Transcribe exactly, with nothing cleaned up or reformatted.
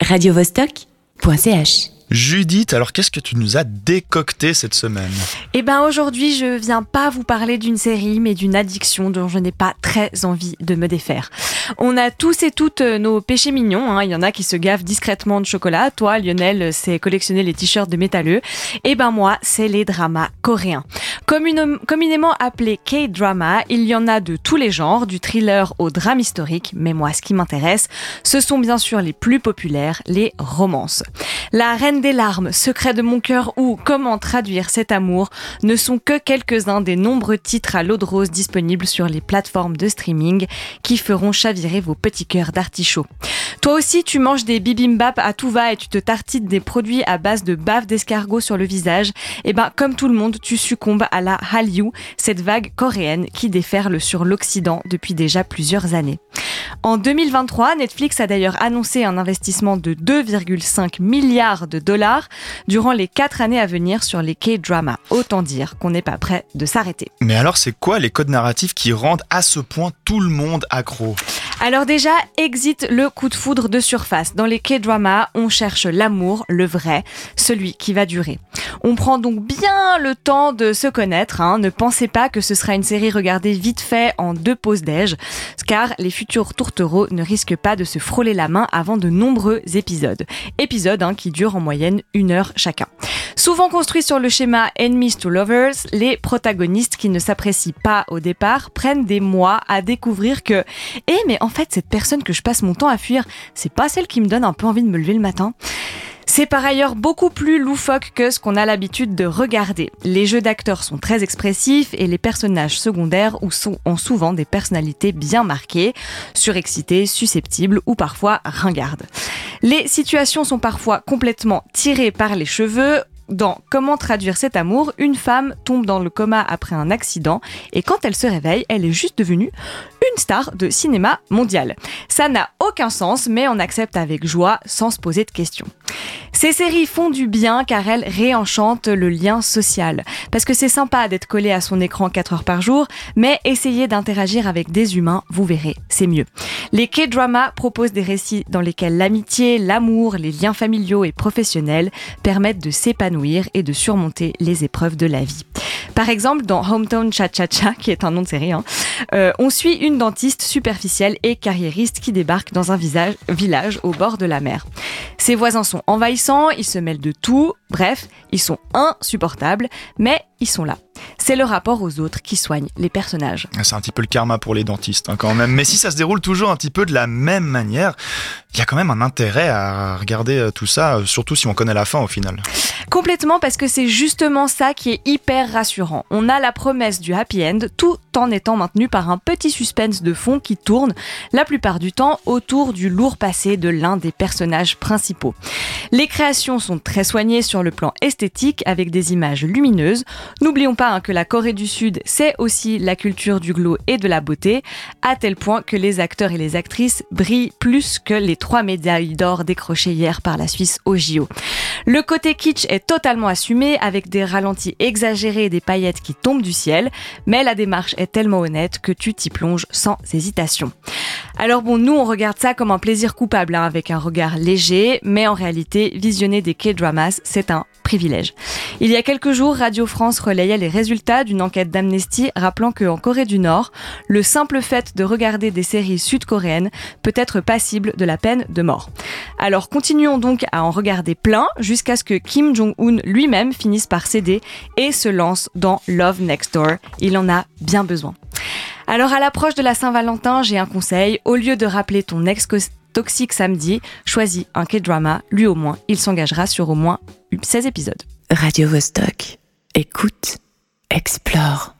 radio vostok point c h. Judith, alors qu'est-ce que tu nous as décocté cette semaine ? Eh ben aujourd'hui, je viens pas vous parler d'une série, mais d'une addiction dont je n'ai pas très envie de me défaire. On a tous et toutes nos péchés mignons, hein. Il y en a qui se gavent discrètement de chocolat. Toi, Lionel, c'est collectionner les t-shirts de métalleux. Eh ben moi, c'est les dramas coréens. Commune, communément appelés K-drama, il y en a de tous les genres, du thriller au drame historique. Mais moi, ce qui m'intéresse, ce sont bien sûr les plus populaires, les romances. La Reine des larmes, Secret de mon cœur ou Comment traduire cet amour ne sont que quelques-uns des nombreux titres à l'eau de rose disponibles sur les plateformes de streaming qui feront chavirer vos petits cœurs d'artichaut. Toi aussi, tu manges des bibimbap à tout va et tu te tartines des produits à base de bave d'escargot sur le visage. Et ben, comme tout le monde, tu succombes à la Hallyu, cette vague coréenne qui déferle sur l'Occident depuis déjà plusieurs années. En deux mille vingt-trois, Netflix a d'ailleurs annoncé un investissement de deux virgule cinq milliards de dollars durant les quatre années à venir sur les K-dramas. Autant dire qu'on n'est pas prêt de s'arrêter. Mais alors, c'est quoi les codes narratifs qui rendent à ce point tout le monde accro ? Alors déjà, exit le coup de foudre de surface. Dans les K-dramas, on cherche l'amour, le vrai, celui qui va durer. On prend donc bien le temps de se connaître, hein. Ne pensez pas que ce sera une série regardée vite fait en deux pauses déj, car les futurs tourtereaux ne risquent pas de se frôler la main avant de nombreux épisodes. Épisodes hein, qui durent en moyenne une heure chacun. Souvent construits sur le schéma Enemies to Lovers, les protagonistes qui ne s'apprécient pas au départ prennent des mois à découvrir que « Eh mais en fait cette personne que je passe mon temps à fuir, c'est pas celle qui me donne un peu envie de me lever le matin ?» C'est par ailleurs beaucoup plus loufoque que ce qu'on a l'habitude de regarder. Les jeux d'acteurs sont très expressifs et les personnages secondaires ont souvent des personnalités bien marquées, surexcités, susceptibles ou parfois ringardes. Les situations sont parfois complètement tirées par les cheveux. Dans Comment traduire cet amour, une femme tombe dans le coma après un accident et quand elle se réveille, elle est juste devenue une star de cinéma mondial. Ça n'a aucun sens, mais on accepte avec joie sans se poser de questions. Ces séries font du bien car elles réenchantent le lien social. Parce que c'est sympa d'être collé à son écran quatre heures par jour, mais essayez d'interagir avec des humains, vous verrez, c'est mieux. Les K-dramas proposent des récits dans lesquels l'amitié, l'amour, les liens familiaux et professionnels permettent de s'épanouir et de surmonter les épreuves de la vie. Par exemple, dans Hometown Cha-Cha-Cha, qui est un nom de série, hein, euh, on suit une dentiste superficielle et carriériste qui débarque dans un visage, village au bord de la mer. Ses voisins sont envahissants, ils se mêlent de tout, bref, ils sont insupportables, mais ils sont là. C'est le rapport aux autres qui soigne les personnages. C'est un petit peu le karma pour les dentistes hein, quand même. Mais si ça se déroule toujours un petit peu de la même manière, il y a quand même un intérêt à regarder tout ça, surtout si on connaît la fin au final. Complètement, parce que c'est justement ça qui est hyper rassurant. On a la promesse du happy end tout en étant maintenu par un petit suspense de fond qui tourne la plupart du temps autour du lourd passé de l'un des personnages principaux. Les créations sont très soignées sur le plan esthétique avec des images lumineuses. N'oublions pas hein, que la Corée du Sud, c'est aussi la culture du glow et de la beauté, à tel point que les acteurs et les actrices brillent plus que les trois médailles d'or décrochées hier par la Suisse au J O. Le côté kitsch est totalement assumé avec des ralentis exagérés et des paillettes qui tombent du ciel, mais la démarche est tellement honnête que tu t'y plonges sans hésitation. Alors bon, nous on regarde ça comme un plaisir coupable, hein, avec un regard léger, mais en réalité, visionner des K-dramas, c'est un privilège. Il y a quelques jours, Radio France relayait les résultats d'une enquête d'Amnesty rappelant qu'en Corée du Nord, le simple fait de regarder des séries sud-coréennes peut être passible de la peine de mort. Alors continuons donc à en regarder plein jusqu'à ce que Kim Jong-un lui-même finisse par céder et se lance dans Love Next Door. Il en a bien besoin. Alors à l'approche de la Saint-Valentin, j'ai un conseil. Au lieu de rappeler ton ex toxique samedi, choisis un K-drama. Lui au moins, il s'engagera sur au moins seize épisodes. Radio Vostok. Écoute, explore.